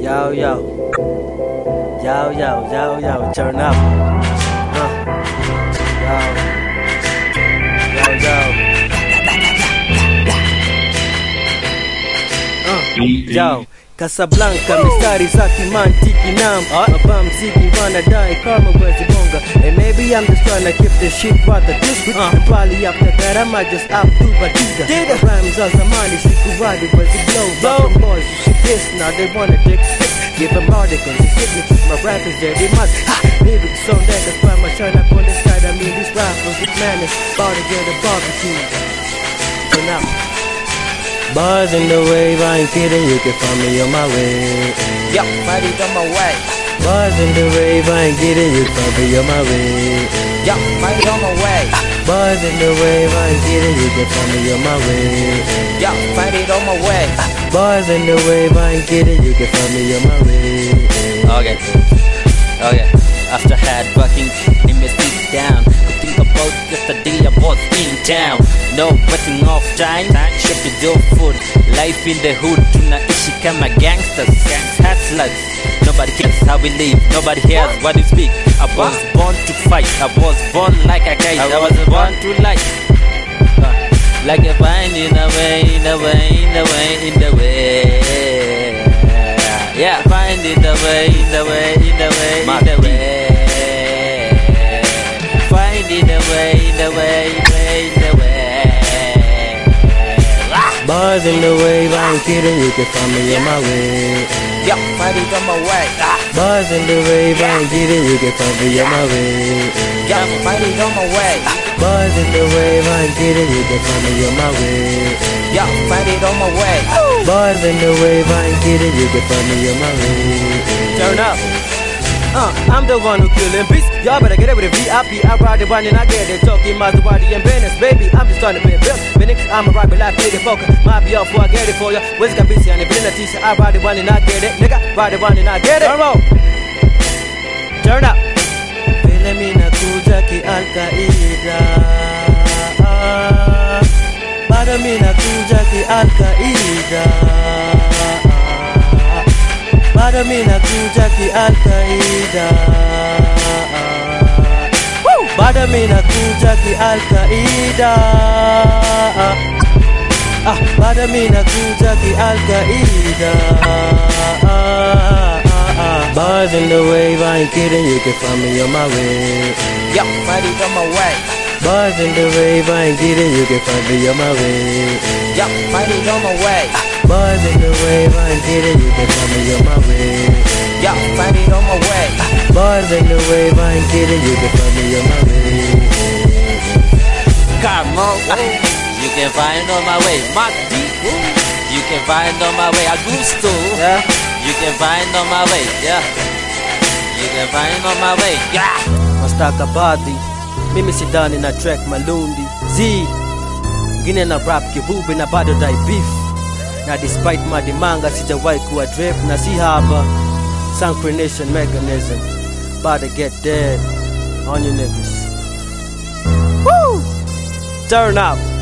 Yo, yo. Yo, yo, yo, yo, turn up. Yo, Casablanca, mistari za kimantiki nam mabamziki wanadai karma wezi bonga. And maybe I'm just trying to keep this shit rather discreet. And probably after that I might just outdo Badida. Rhymes za zamani sikuwadi wezi blow. Them boys you should diss, now they wanna dick sick. Give them articles, you hit me cause my rap is there, they must lyrics so that that's why my turn up on this side. I mean these rappers with madness, about to get a barbecue. Turn up. Bars in the wave, I ain't kidding, you can find me on my way. Yo, mighty on my way. Bars in the wave, I ain't kidding, you can find me on my way. Yo, mighty on my way. Bars in the wave, I ain't kidding, you can find me on my way. Yo, mighty on my way. Bars in the wave, I ain't kidding, you can find me on my way. Okay. After hard working, let me sit down. Think about yesterday I was in town. No wasting off time, shop the dope food. Life in the hood, tunaishi kama gangsters, hustlers. Nobody cares how we live, nobody hears what we speak. I was born to fight, I was born like a kite. I was born to like a vine in the way, in the way, in the way, in the way. Yeah, find it the way, in the way, in the way, in the way. Find it the way, in the way, in the way. Bars in the wave, I ain't kidding, you can find me on my way. Yo, find it on my way. Bars in the wave, I ain't kidding, you can find me on my way. Yo, find it on my way. Bars in the wave, I ain't kidding, you can find me on my way. Yo, find it on my way. Bars in the wave, I ain't kidding, you can find me on my way. Turn up. I'm the one who killing beats. Y'all better get it with a VIP. I ride the one and I get it. Talking Maserati and Benz, baby. I'm just trying to pay bills. Phoenix, I'm a ride with life, play the focus. Might be up before I get it for ya. Where's got busy and if it's in a t-shirt, I ride the one and I get it. Nigga, ride the one and I get it. Turn up. Feeling me na kuja ki Al-Qaeda. Bada mi na kuja ki Al-Qaeda. Bada mi na kuja ki Al-Qaeda. Bada mi na kuja ki Al-Qaeda. Bada mi na kuja ki Al-Qaeda. Bars in the wave, I ain't kidding, you can find me on my way. Yo, find it on my way. Bars in the wave, I ain't kidding, you can find me on my way. Yo, find it on my way. Bars in the wave, I ain't kidding, you can find me on my way. Yo, find it on my way. Bars in the wave, I ain't kidding, you can find me on my way. Come on, you can find on my way. Mark D, you can find on my way. Augusto, Yeah. you can find on my way. Yeah, you can find on my way. Yeah. Mastakabadhi, mimi sidani na track Malundi Z, ngine na rap kibubi na bado dai beef. Na despite madimanga sijawahi kuwa drip na si haba. Synchronization mechanism, about to get dead on you niggas. Woo! Turn up.